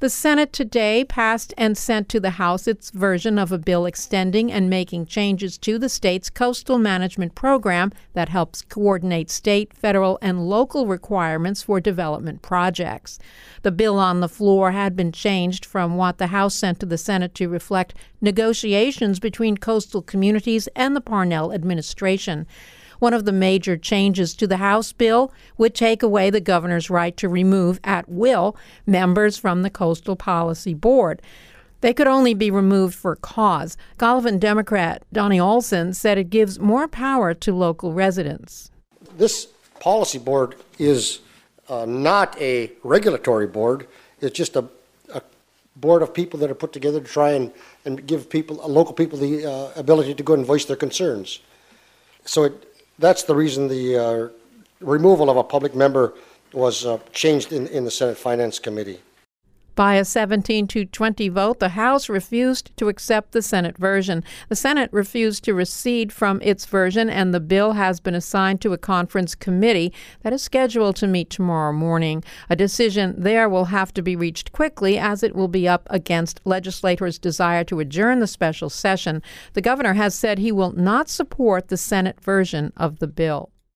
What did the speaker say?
The Senate today passed and sent to the House its version of a bill extending and making changes to the state's coastal management program that helps coordinate state, federal, and local requirements for development projects. The bill on the floor had been changed from what the House sent to the Senate to reflect negotiations between coastal communities and the Parnell administration. One of the major changes to the House bill would take away the governor's right to remove, at will, members from the Coastal Policy Board. They could only be removed for cause. Golovin Democrat Donnie Olson said it gives more power to local residents. This policy board is not a regulatory board. It's just a board of people that are put together to try and give local people the ability to go and voice their concerns. So that's the reason the removal of a public member was changed in the Senate Finance Committee. By a 17-20 vote, the House refused to accept the Senate version. The Senate refused to recede from its version, and the bill has been assigned to a conference committee that is scheduled to meet tomorrow morning. A decision there will have to be reached quickly, as it will be up against legislators' desire to adjourn the special session. The governor has said he will not support the Senate version of the bill.